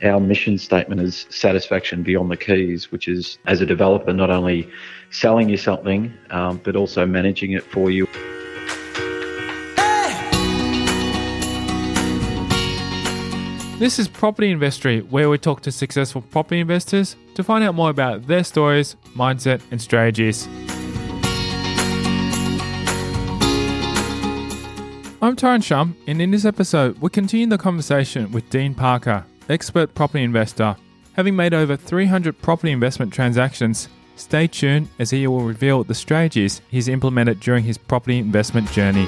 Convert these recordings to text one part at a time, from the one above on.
our mission statement is satisfaction beyond the keys, which is, as a developer, not only selling you something, but also managing it for you. This is Property Investory, where we talk to successful property investors to find out more about their stories, mindset, and strategies. I'm Tyron Shum, and in this episode, we continue the conversation with Dean Parker, expert property investor. Having made over 300 property investment transactions, stay tuned as he will reveal the strategies he's implemented during his property investment journey.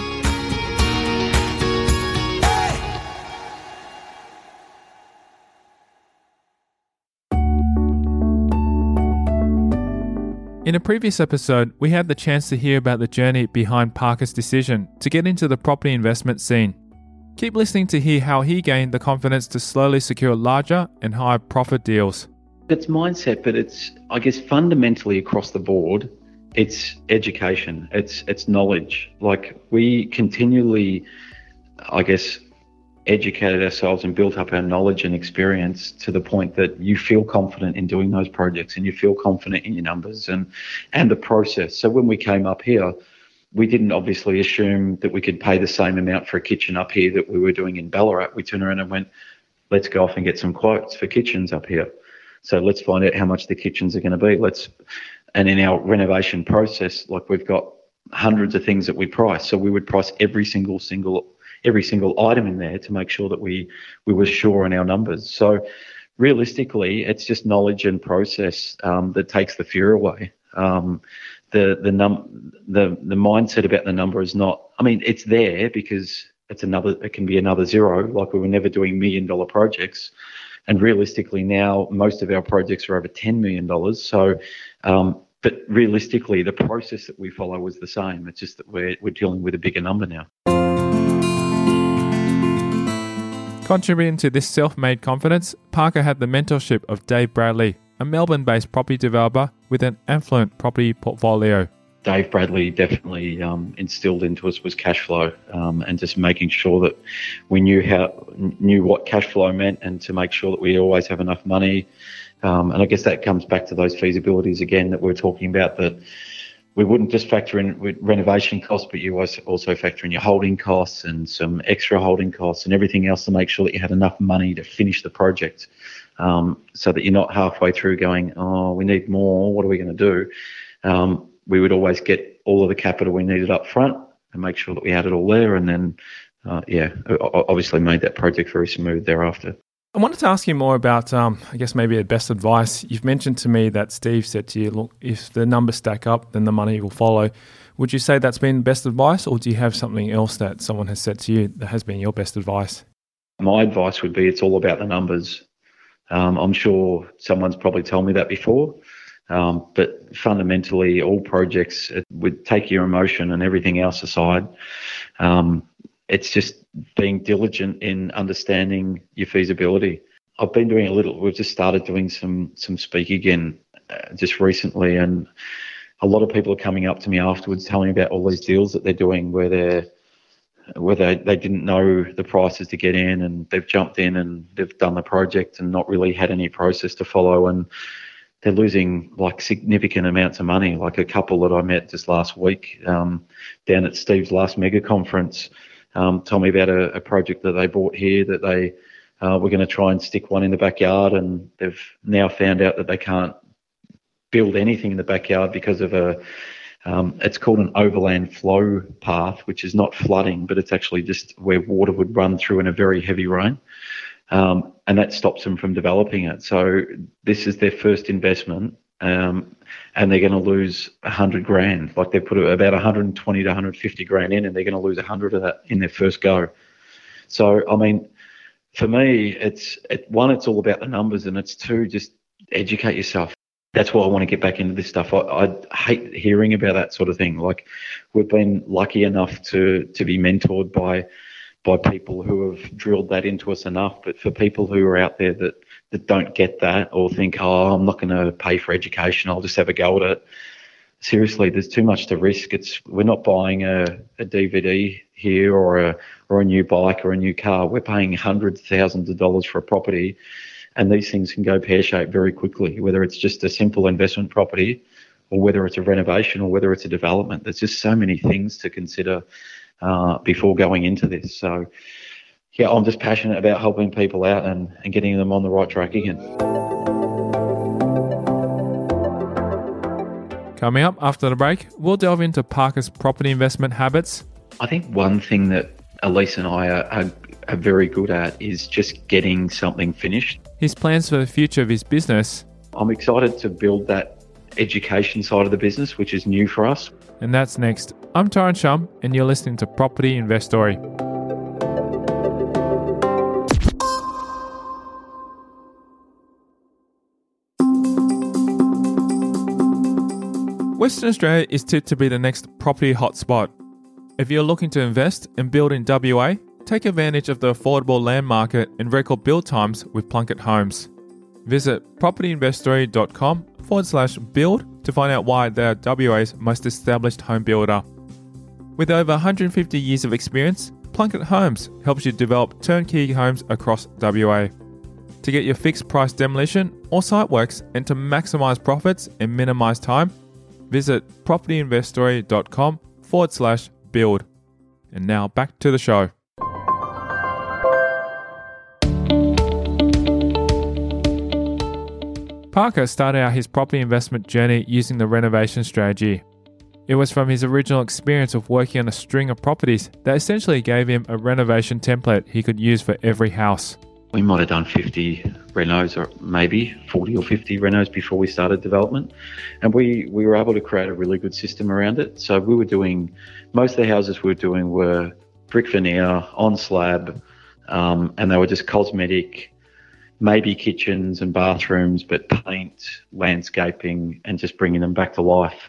In a previous episode, we had the chance to hear about the journey behind Parker's decision to get into the property investment scene. Keep listening to hear how he gained the confidence to slowly secure larger and higher profit deals. It's mindset, but it's, I guess, fundamentally across the board, it's education, it's knowledge. Like, we continually, I guess, educated ourselves and built up our knowledge and experience to the point that you feel confident in doing those projects and you feel confident in your numbers and the process. So when we came up here, we didn't obviously assume that we could pay the same amount for a kitchen up here that we were doing in Ballarat. We turned around and went, let's go off and get some quotes for kitchens up here. So let's find out how much the kitchens are going to be. And in our renovation process, like, we've got hundreds of things that we price. So we would price every single item in there to make sure that we were sure on our numbers. So realistically, it's just knowledge and process that takes the fear away. The mindset about the number is not, I mean, it's there because it can be another zero. Like, we were never doing $1 million projects. And realistically now, most of our projects are over $10 million. So, but realistically, the process that we follow was the same. It's just that we're dealing with a bigger number now. Contributing to this self-made confidence, Parker had the mentorship of Dave Bradley, a Melbourne-based property developer with an affluent property portfolio. Dave Bradley definitely instilled into us was cash flow, and just making sure that we knew what cash flow meant, and to make sure that we always have enough money. And I guess that comes back to those feasibilities again that we're talking about, that we wouldn't just factor in with renovation costs, but you also factor in your holding costs and some extra holding costs and everything else to make sure that you had enough money to finish the project, so that you're not halfway through going, oh, we need more, what are we going to do? We would always get all of the capital we needed up front and make sure that we had it all there, and then, obviously made that project very smooth thereafter. I wanted to ask you more about, I guess, maybe a best advice. You've mentioned to me that Steve said to you, look, if the numbers stack up, then the money will follow. Would you say that's been best advice, or do you have something else that someone has said to you that has been your best advice? My advice would be it's all about the numbers. I'm sure someone's probably told me that before, but fundamentally all projects, it would take your emotion and everything else aside. It's just being diligent in understanding your feasibility. I've been doing we've just started doing some speak again just recently, and a lot of people are coming up to me afterwards telling me about all these deals that they're doing where they didn't know the prices to get in, and they've jumped in and they've done the project and not really had any process to follow, and they're losing like significant amounts of money. Like a couple that I met just last week down at Steve's last mega conference told me about a project that they bought here that they were going to try and stick one in the backyard, and they've now found out that they can't build anything in the backyard because of it's called an overland flow path, which is not flooding, but it's actually just where water would run through in a very heavy rain. And that stops them from developing it. So this is their first investment, and they're going to lose $100,000. Like, they put about 120 to 150 grand in, and they're going to lose 100 of that in their first go. So, I mean, for me, it's all about the numbers, and it's two, just educate yourself. That's why I want to get back into this stuff. I hate hearing about that sort of thing. Like, we've been lucky enough to be mentored by people who have drilled that into us enough. But for people who are out there that don't get that, or think, oh, I'm not going to pay for education, I'll just have a go at it, seriously, there's too much to risk. We're not buying a DVD here or a new bike or a new car. We're paying hundreds of thousands of dollars for a property, and these things can go pear-shaped very quickly, whether it's just a simple investment property or whether it's a renovation or whether it's a development. There's just so many things to consider before going into this. So, yeah, I'm just passionate about helping people out and getting them on the right track again. Coming up after the break, we'll delve into Parker's property investment habits. I think one thing that Elise and I are very good at is just getting something finished. His plans for the future of his business. I'm excited to build that education side of the business, which is new for us. And that's next. I'm Tyron Shum, and you're listening to Property Investory. Western Australia is tipped to be the next property hotspot. If you're looking to invest and build in WA, take advantage of the affordable land market and record build times with Plunket Homes. Visit propertyinvestory.com/build to find out why they're WA's most established home builder. With over 150 years of experience, Plunket Homes helps you develop turnkey homes across WA. To get your fixed price demolition or site works and to maximise profits and minimise time, visit propertyinvestory.com/build. And now back to the show. Parker started out his property investment journey using the renovation strategy. It was from his original experience of working on a string of properties that essentially gave him a renovation template he could use for every house. We might have done 50 renos or maybe 40 or 50 renos before we started development. And we were able to create a really good system around it. So we were doing, most of the houses we were doing were brick veneer, on slab, and they were just cosmetic, maybe kitchens and bathrooms, but paint, landscaping, and just bringing them back to life.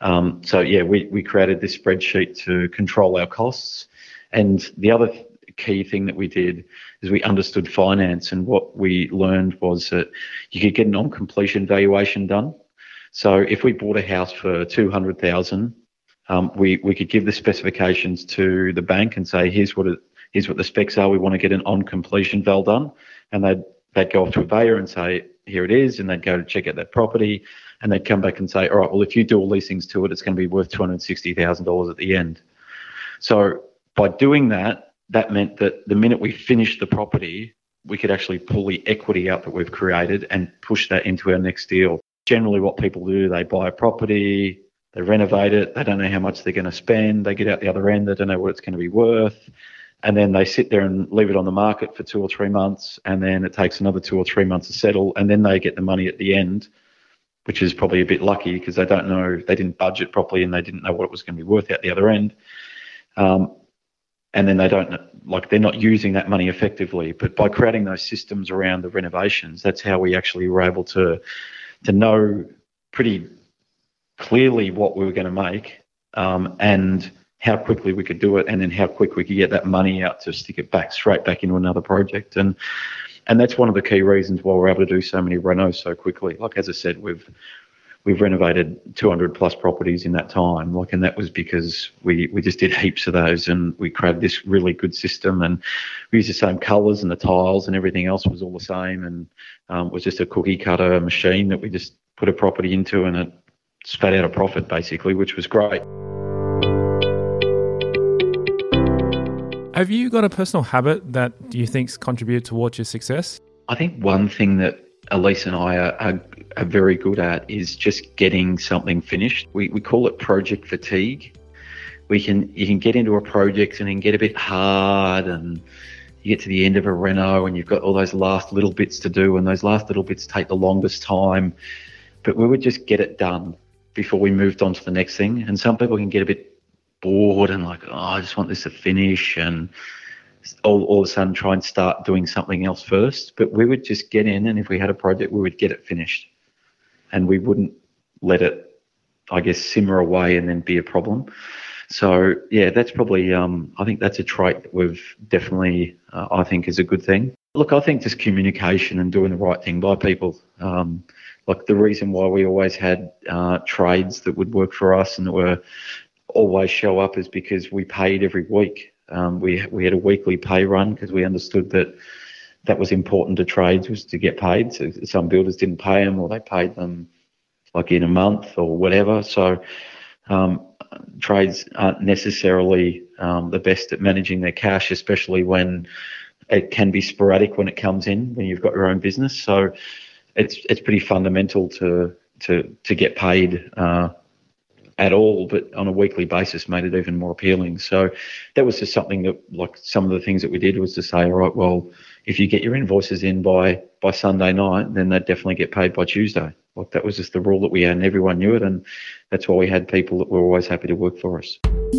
We created this spreadsheet to control our costs. And the other key thing that we did is we understood finance, and what we learned was that you could get an on-completion valuation done. So if we bought a house for $200,000, we could give the specifications to the bank and say, here's what the specs are. We want to get an on-completion val done, and they'd go off to a surveyor and say, here it is, and they'd go to check out that property, and they'd come back and say, all right, well, if you do all these things to it, it's going to be worth $260,000 at the end. So by doing that, that meant that the minute we finished the property, we could actually pull the equity out that we've created and push that into our next deal. Generally, what people do, they buy a property, they renovate it, they don't know how much they're going to spend, they get out the other end, they don't know what it's going to be worth, and then they sit there and leave it on the market for 2 or 3 months, and then it takes another 2 or 3 months to settle, and then they get the money at the end, which is probably a bit lucky because they don't know, they didn't budget properly and they didn't know what it was going to be worth out the other end. And then they're not using that money effectively. But by creating those systems around the renovations, that's how we actually were able to know pretty clearly what we were going to make, and how quickly we could do it, and then how quick we could get that money out to stick it straight back into another project. And that's one of the key reasons why we're able to do so many renos so quickly. Like, as I said, we've renovated 200 plus properties in that time. and that was because we just did heaps of those, and we created this really good system, and we used the same colours, and the tiles and everything else was all the same, and it was just a cookie cutter machine that we just put a property into, and it spat out a profit basically, which was great. Have you got a personal habit that you think's contributed towards your success? I think one thing that Elise and I are very good at is just getting something finished. We call it project fatigue. You can get into a project and it can get a bit hard, and you get to the end of a reno and you've got all those last little bits to do, and those last little bits take the longest time. But we would just get it done before we moved on to the next thing. And some people can get a bit bored and I just want this to finish, and all of a sudden try and start doing something else first. But we would just get in, and if we had a project, we would get it finished, and we wouldn't let it, simmer away and then be a problem. So yeah, that's probably, I think that's a trait that we've definitely, I think is a good thing. Look, I think just communication and doing the right thing by people. Like the reason why we always had trades that would work for us and that were always show up is because we paid every week. We had a weekly pay run because we understood that was important to trades, was to get paid. So some builders didn't pay them, or they paid them like in a month or whatever. So trades aren't necessarily the best at managing their cash, especially when it can be sporadic when it comes in, when you've got your own business. So it's pretty fundamental to get paid at all, but on a weekly basis made it even more appealing. So that was just something that, like, some of the things that we did was to say, all right, well, if you get your invoices in by Sunday night, then they'd definitely get paid by Tuesday. Like, that was just the rule that we had, and everyone knew it, and that's why we had people that were always happy to work for us.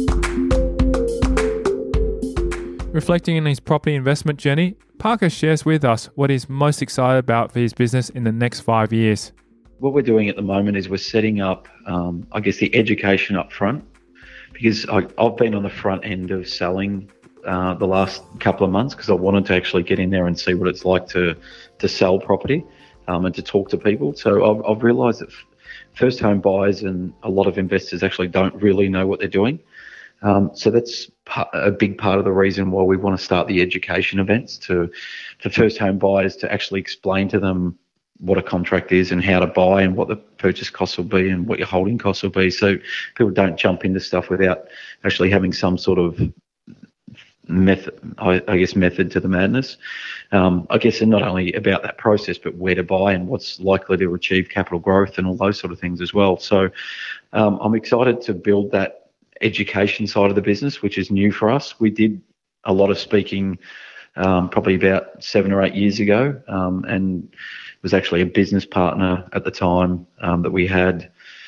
Reflecting on his property investment journey, Parker shares with us what he's most excited about for his business in the next 5 years. What we're doing at the moment is we're setting up, the education up front, because I've been on the front end of selling the last couple of months because I wanted to actually get in there and see what it's like to sell property and to talk to people. So I've realised that first home buyers and a lot of investors actually don't really know what they're doing. So that's a big part of the reason why we want to start the education events for first home buyers, to actually explain to them what a contract is and how to buy and what the purchase costs will be and what your holding costs will be. So people don't jump into stuff without actually having some sort of method to the madness. And not only about that process, but where to buy and what's likely to achieve capital growth and all those sort of things as well. So I'm excited to build that education side of the business, which is new for us. We did a lot of speaking probably about 7 or 8 years ago, and it was actually a business partner at the time that we had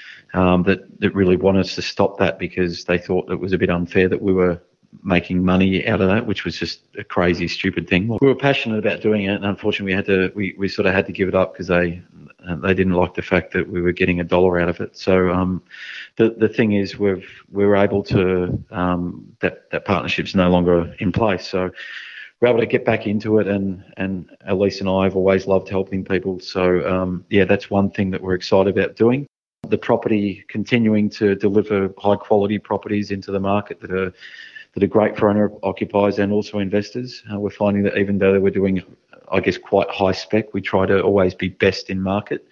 that really wanted us to stop that because they thought it was a bit unfair that we were making money out of that, which was just a crazy, stupid thing. We were passionate about doing it, and unfortunately we sort of had to give it up because they didn't like the fact that we were getting $1 out of it. So the thing is, we're able to that partnership's no longer in place. So we're able to get back into it, and Elise and I have always loved helping people. So that's one thing that we're excited about doing. The property, continuing to deliver high quality properties into the market that are great for owner occupiers and also investors. We're finding that even though we're doing, quite high spec, we try to always be best in market.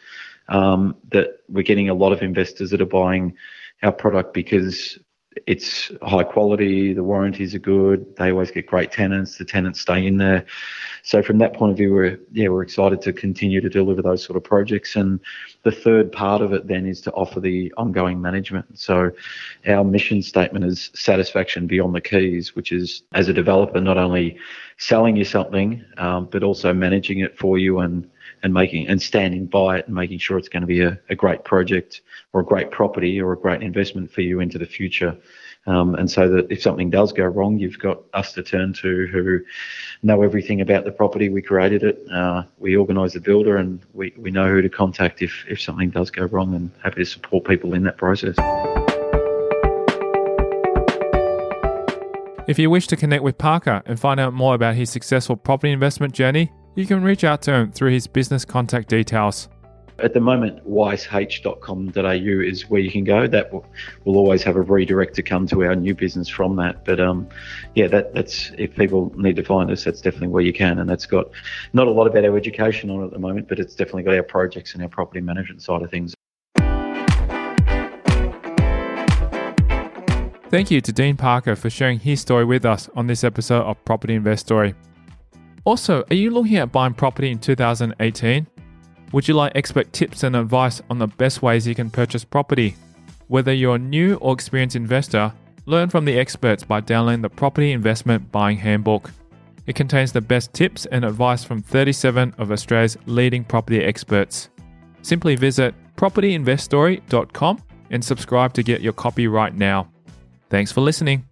That we're getting a lot of investors that are buying our product because it's high quality, the warranties are good, they always get great tenants, the tenants stay in there. So from that point of view, we're excited to continue to deliver those sort of projects. And the third part of it then is to offer the ongoing management. So our mission statement is satisfaction beyond the keys, which is, as a developer, not only selling you something, but also managing it for you and making and standing by it and making sure it's going to be a great project or a great property or a great investment for you into the future. And so that if something does go wrong, you've got us to turn to who know everything about the property. We created it, we organise the builder, and we know who to contact if something does go wrong, and happy to support people in that process. If you wish to connect with Parker and find out more about his successful property investment journey, you can reach out to him through his business contact details. At the moment, wiseh.com.au is where you can go. That will always have a redirect to come to our new business from that. But that's if people need to find us, that's definitely where you can. And that's got not a lot about our education on it at the moment, but it's definitely got our projects and our property management side of things. Thank you to Dean Parker for sharing his story with us on this episode of Property Invest Story. Also, are you looking at buying property in 2018? Would you like expert tips and advice on the best ways you can purchase property? Whether you're a new or experienced investor, learn from the experts by downloading the Property Investment Buying Handbook. It contains the best tips and advice from 37 of Australia's leading property experts. Simply visit propertyinveststory.com and subscribe to get your copy right now. Thanks for listening.